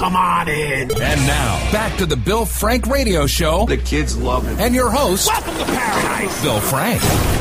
come on in. And now, back to the Bill Frank Radio Show. The kids love him. And your host, welcome to paradise, Bill Frank.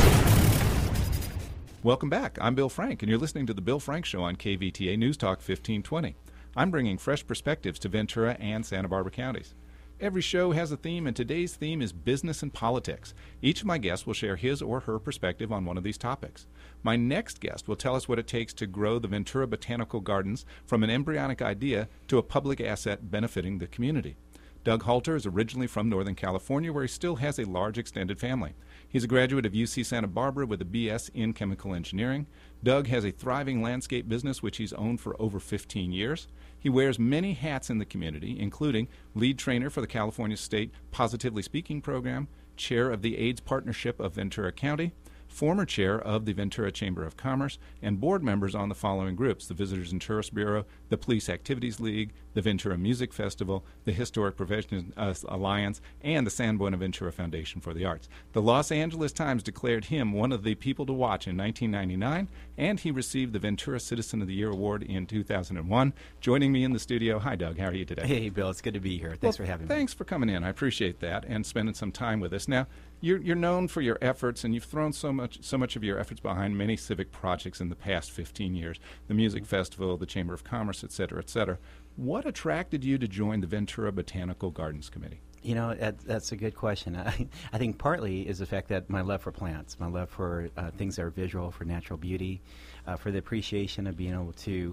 Welcome back. I'm Bill Frank, and you're listening to the Bill Frank Show on KVTA News Talk 1520. I'm bringing fresh perspectives to Ventura and Santa Barbara counties. Every show has a theme, and today's theme is business and politics. Each of my guests will share his or her perspective on one of these topics. My next guest will tell us what it takes to grow the Ventura Botanical Gardens from an embryonic idea to a public asset benefiting the community. Doug Halter is originally from Northern California, where he still has a large extended family. He's a graduate of UC Santa Barbara with a BS in chemical engineering. Doug has a thriving landscape business which he's owned for over 15 years. He wears many hats in the community, including lead trainer for the California State Positively Speaking program, chair of the AIDS Partnership of Ventura County, former chair of the Ventura Chamber of Commerce, and board members on the following groups: the Visitors and Tourists Bureau, the Police Activities League, the Ventura Music Festival, the Historic Professions Alliance, and the San Buenaventura Foundation for the Arts. The Los Angeles Times declared him one of the people to watch in 1999, and he received the Ventura Citizen of the Year Award in 2001. Joining me in the studio, hi Doug, how are you today? Hey Bill, it's good to be here. Thanks for having me. Thanks for coming in. I appreciate that and spending some time with us. Now, you're known for your efforts, and you've thrown so much of your efforts behind many civic projects in the past 15 years, the Music Festival, the Chamber of Commerce, et cetera, et cetera. What attracted you to join the Ventura Botanical Gardens Committee? You know, that's a good question. I think partly is the fact that my love for plants, my love for things that are visual, for natural beauty, for the appreciation of being able to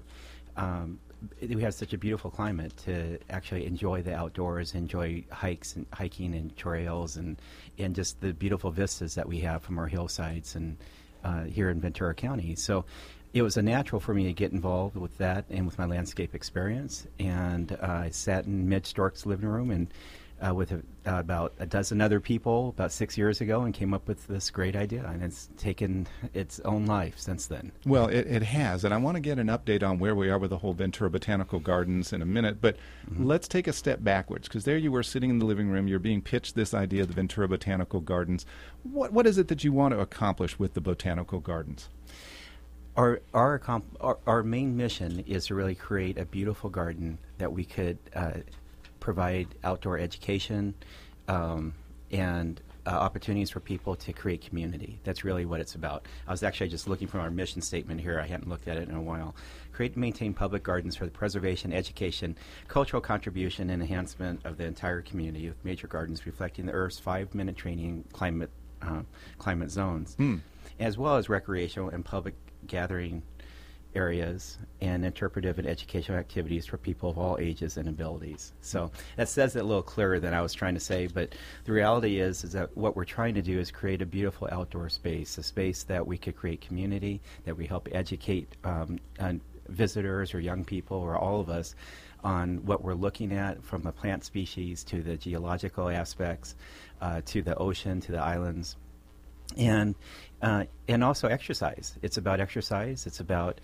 we have such a beautiful climate to actually enjoy the outdoors, enjoy hiking and trails, and just the beautiful vistas that we have from our hillsides and here in Ventura County. So it was a natural for me to get involved with that and with my landscape experience. And I sat in Midge Stork's living room and with about a dozen other people about 6 years ago and came up with this great idea, and it's taken its own life since then. Well, it has, and I want to get an update on where we are with the whole Ventura Botanical Gardens in a minute, but let's take a step backwards, because there you were sitting in the living room, you're being pitched this idea of the Ventura Botanical Gardens. What is it that you want to accomplish with the Botanical Gardens? Our main mission is to really create a beautiful garden that we could provide outdoor education and opportunities for people to create community. That's really what it's about. I was actually just looking from our mission statement here. I hadn't looked at it in a while. Create and maintain public gardens for the preservation, education, cultural contribution, and enhancement of the entire community, with major gardens reflecting the Earth's 5 Mediterranean climate zones, as well as recreational and public gathering areas and interpretive and educational activities for people of all ages and abilities. So that says it a little clearer than I was trying to say, but the reality is that what we're trying to do is create a beautiful outdoor space, a space that we could create community, that we help educate visitors or young people or all of us on what we're looking at, from the plant species to the geological aspects, to the ocean, to the islands. And also exercise. It's about exercise. It's about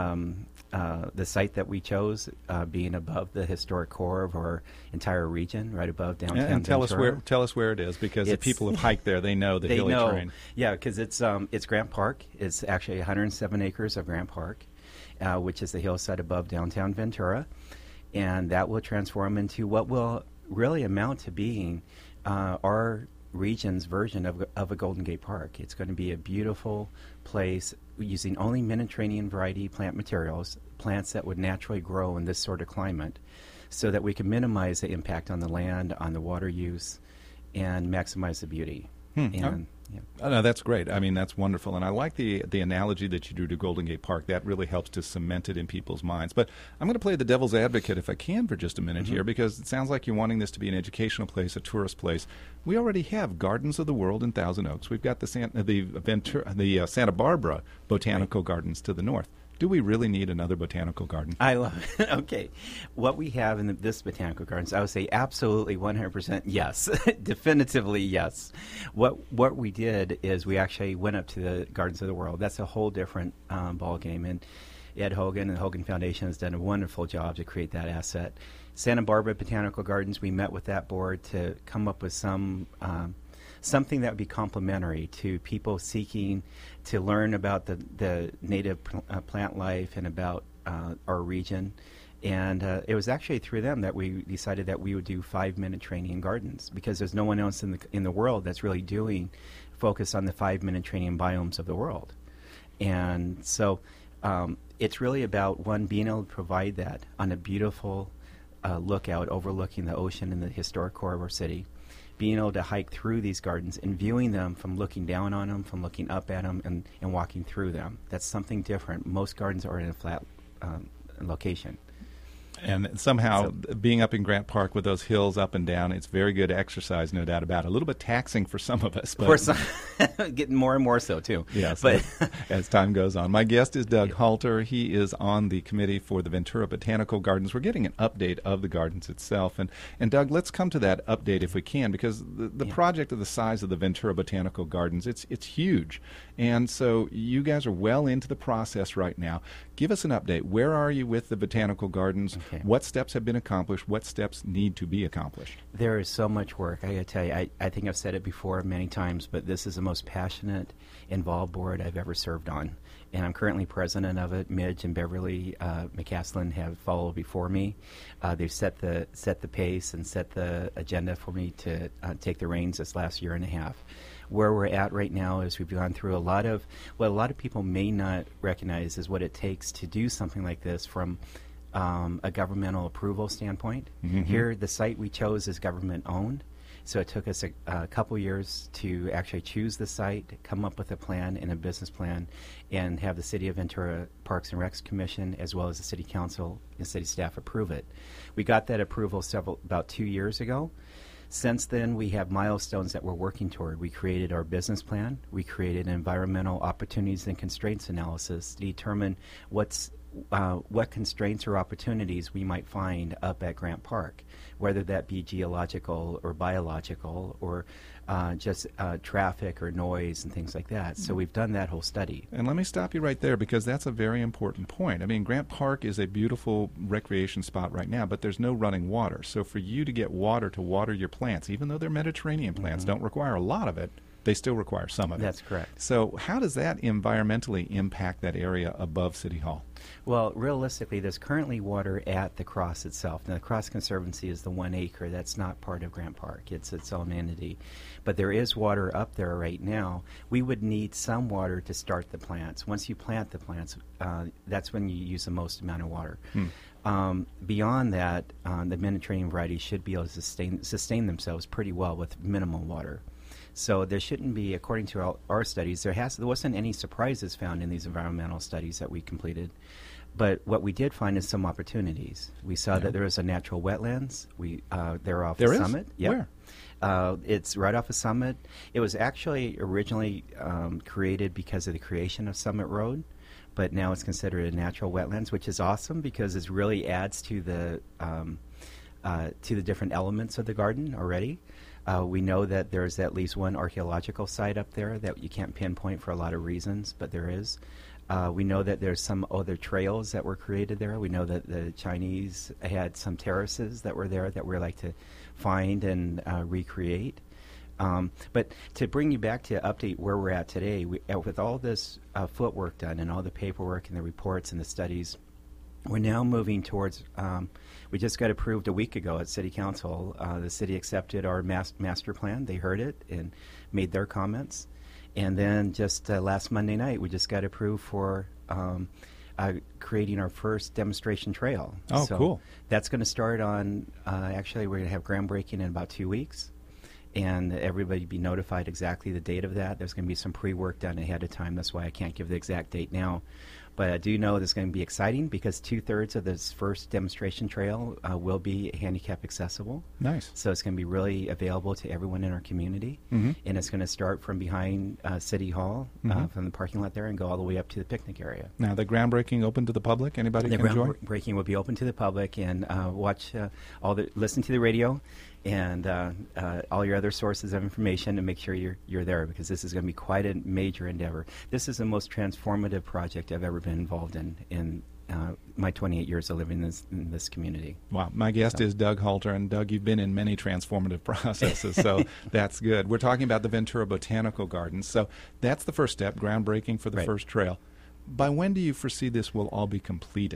the site that we chose being above the historic core of our entire region, right above downtown. And tell us where it is, because the people have hiked there. They know the hilly terrain. Yeah, because it's Grant Park. It's actually 107 acres of Grant Park, which is the hillside above downtown Ventura, and that will transform into what will really amount to being our region's version of a Golden Gate Park. It's going to be a beautiful place using only Mediterranean variety plant materials, plants that would naturally grow in this sort of climate, so that we can minimize the impact on the land, on the water use, and maximize the beauty. No, that's great. I mean, that's wonderful. And I like the analogy that you drew to Golden Gate Park. That really helps to cement it in people's minds. But I'm going to play the devil's advocate, if I can, for just a minute here, because it sounds like you're wanting this to be an educational place, a tourist place. We already have Gardens of the World in Thousand Oaks. We've got the Santa Barbara Botanical Gardens to the north. Do we really need another botanical garden? I love it. Okay. What we have in this botanical gardens, I would say absolutely 100% yes. Definitively yes. What we did is we actually went up to the Gardens of the World. That's a whole different ball game. And Ed Hogan and the Hogan Foundation has done a wonderful job to create that asset. Santa Barbara Botanical Gardens, we met with that board to come up with something that would be complementary to people seeking to learn about the native plant life and about our region, And it was actually through them that we decided that we would do 5-minute training in gardens, because there's no one else in the world that's really doing focus on the 5-minute training in biomes of the world. And so it's really about, one, being able to provide that on a beautiful lookout overlooking the ocean and the historic core of our city, being able to hike through these gardens and viewing them from looking down on them, from looking up at them, and walking through them. That's something different. Most gardens are in a flat location. And somehow, being up in Grant Park with those hills up and down, it's very good exercise, no doubt about it. A little bit taxing for some of us. But for some, getting more and more so, too. Yes, but as time goes on. My guest is Doug Halter. He is on the committee for the Ventura Botanical Gardens. We're getting an update of the gardens itself. And Doug, let's come to that update if we can, because the project of the size of the Ventura Botanical Gardens, it's huge. And so you guys are well into the process right now. Give us an update. Where are you with the Botanical Gardens? Okay. What steps have been accomplished? What steps need to be accomplished? There is so much work. I got to tell you, I think I've said it before many times, but this is the most passionate, involved board I've ever served on. And I'm currently president of it. Midge and Beverly McCaslin have followed before me. They've set the pace and set the agenda for me to take the reins this last year and a half. Where we're at right now is we've gone through a lot of what a lot of people may not recognize is what it takes to do something like this from a governmental approval standpoint. Mm-hmm. Here, the site we chose is government-owned, so it took us a couple years to actually choose the site, come up with a plan and a business plan, and have the City of Ventura Parks and Recs Commission as well as the City Council and City staff approve it. We got that approval about 2 years ago. Since then, we have milestones that we're working toward. We created our business plan. We created an environmental opportunities and constraints analysis to determine what constraints or opportunities we might find up at Grant Park, whether that be geological or biological or just traffic or noise and things like that. So we've done that whole study. And let me stop you right there, because that's a very important point. I mean, Grant Park is a beautiful recreation spot right now, but there's no running water. So for you to get water to water your plants, even though they're Mediterranean plants, don't require a lot of it, they still require some of it. That's correct. So how does that environmentally impact that area above City Hall? Well, realistically, there's currently water at the Cross itself. Now, the Cross Conservancy is the 1 acre. That's not part of Grant Park. It's its own entity. But there is water up there right now. We would need some water to start the plants. Once you plant the plants, that's when you use the most amount of water. Beyond that, the Mediterranean varieties should be able to sustain themselves pretty well with minimal water. So there shouldn't be, according to our studies, there wasn't any surprises found in these environmental studies that we completed. But what we did find is some opportunities. We saw that there is a natural wetlands. They're off the summit. Yep. Where? It's right off a summit. It was actually originally created because of the creation of Summit Road, but now it's considered a natural wetlands, which is awesome because it really adds to the different elements of the garden already. We know that there's at least one archaeological site up there that you can't pinpoint for a lot of reasons, but there is. We know that there's some other trails that were created there. We know that the Chinese had some terraces that were there that we'd like to find and recreate. But to bring you back to update where we're at today, with all this footwork done and all the paperwork and the reports and the studies, we're now moving towards, we just got approved a week ago at City Council. The city accepted our master plan. They heard it and made their comments. And then just last Monday night, we just got approved for creating our first demonstration trail. Oh, so cool. That's going to start on, actually, we're going to have groundbreaking in about 2 weeks. And everybody be notified exactly the date of that. There's going to be some pre-work done ahead of time. That's why I can't give the exact date now. But I do know it's going to be exciting because 2/3 of this first demonstration trail will be handicap accessible. Nice. So it's going to be really available to everyone in our community. And it's going to start from behind City Hall, from the parking lot there, and go all the way up to the picnic area. Now, the groundbreaking open to the public? Anybody can join? The groundbreaking will be open to the public, and listen to the radio and all your other sources of information, and make sure you're there, because this is going to be quite a major endeavor. This is the most transformative project I've ever been involved in my 28 years of living in this community. Wow. My guest is Doug Halter, and Doug, you've been in many transformative processes, so that's good. We're talking about the Ventura Botanical Gardens, so that's the first step, groundbreaking for the first trail. By when do you foresee this will all be completed?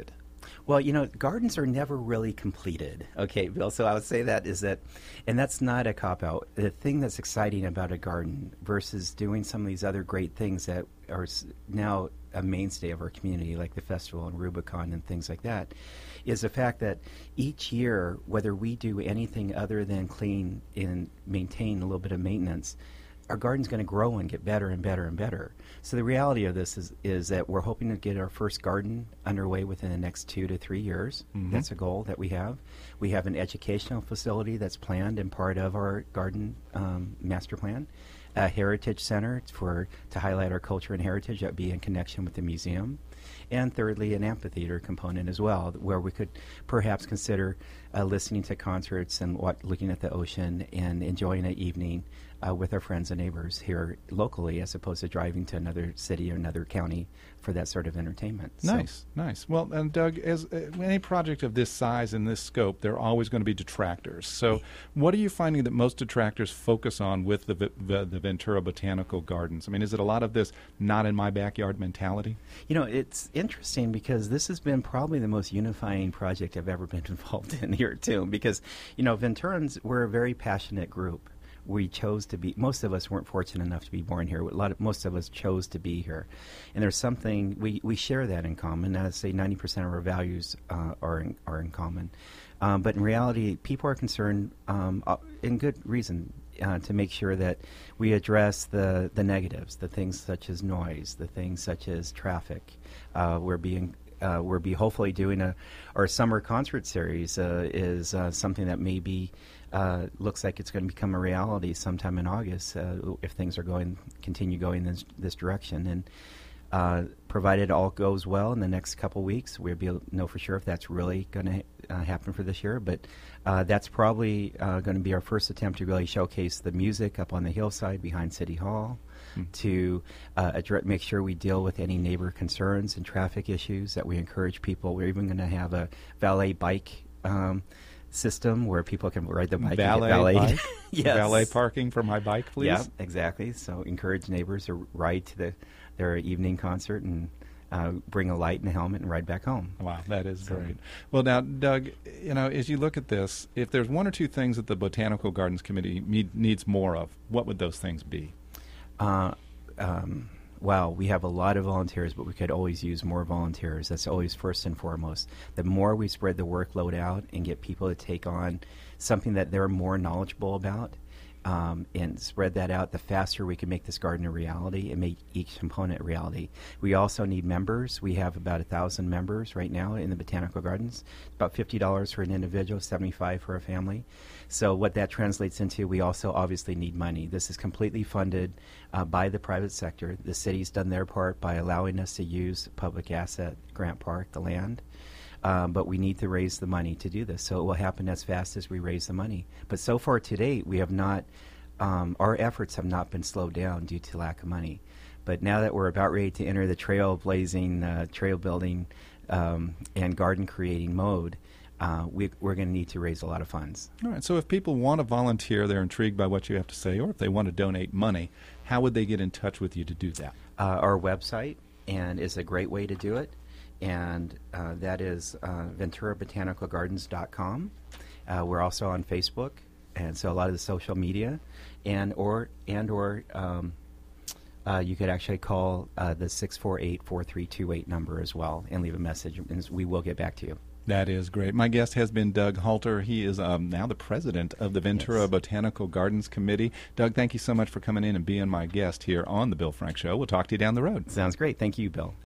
Well, gardens are never really completed. Okay, Bill. So I would say and that's not a cop out. The thing that's exciting about a garden versus doing some of these other great things that are now a mainstay of our community, like the festival and Rubicon and things like that, is the fact that each year, whether we do anything other than clean and maintain a little bit of maintenance, our garden's going to grow and get better and better and better. So the reality of this is that we're hoping to get our first garden underway within the next 2 to 3 years. Mm-hmm. That's a goal that we have. We have an educational facility that's planned and part of our garden master plan. A heritage center to highlight our culture and heritage that would be in connection with the museum. And thirdly, an amphitheater component as well, where we could perhaps consider listening to concerts and looking at the ocean and enjoying an evening with our friends and neighbors here locally, as opposed to driving to another city or another county for that sort of entertainment. Nice. Well, and Doug, as any project of this size and this scope, there are always going to be detractors. So what are you finding that most detractors focus on with the Ventura Botanical Gardens? I mean, is it a lot of this not in my backyard mentality? It's interesting because this has been probably the most unifying project I've ever been involved in here, too, because, Venturans, we're a very passionate group. We chose to be. Most of us weren't fortunate enough to be born here. Most of us chose to be here, and there's something we share that in common. I'd say 90% of our values are in common, but in reality, people are concerned, in good reason, to make sure that we address the negatives, the things such as noise, the things such as traffic. We'll be hopefully doing our summer concert series is something that maybe looks like it's going to become a reality sometime in August if things are continue going this direction. And provided all goes well in the next couple weeks, we'll be able to know for sure if that's really going to happen for this year. But that's probably going to be our first attempt to really showcase the music up on the hillside behind City Hall. To make sure we deal with any neighbor concerns and traffic issues, that we encourage people. We're even going to have a valet bike system where people can ride the bike and get valeted. Bike? Yes. Valet parking for my bike, please? Yeah, exactly. So encourage neighbors to ride to their evening concert and bring a light and a helmet and ride back home. Wow, that is great. Well, now, Doug, as you look at this, if there's one or two things that the Botanical Gardens Committee needs more of, what would those things be? Wow, we have a lot of volunteers, but we could always use more volunteers. That's always first and foremost. The more we spread the workload out and get people to take on something that they're more knowledgeable about, and spread that out, the faster we can make this garden a reality and make each component a reality. We also need members. We have about 1,000 members right now in the Botanical Gardens. It's about $50 for an individual, $75 for a family. So what that translates into, we also obviously need money. This is completely funded by the private sector. The city's done their part by allowing us to use public asset, Grant Park, the land. But we need to raise the money to do this. So it will happen as fast as we raise the money. But so far to date, we have not, our efforts have not been slowed down due to lack of money. But now that we're about ready to enter the trailblazing, trail building, and garden creating mode, we're going to need to raise a lot of funds. All right. So if people want to volunteer, they're intrigued by what you have to say, or if they want to donate money, how would they get in touch with you to do that? Our website is a great way to do it. And that is VenturaBotanicalGardens.com. We're also on Facebook, and so a lot of the social media, or you could actually call the 648-4328 number as well and leave a message, and we will get back to you. That is great. My guest has been Doug Halter. He is now the president of the Ventura Botanical Gardens Committee. Doug, thank you so much for coming in and being my guest here on The Bill Frank Show. We'll talk to you down the road. Sounds great. Thank you, Bill.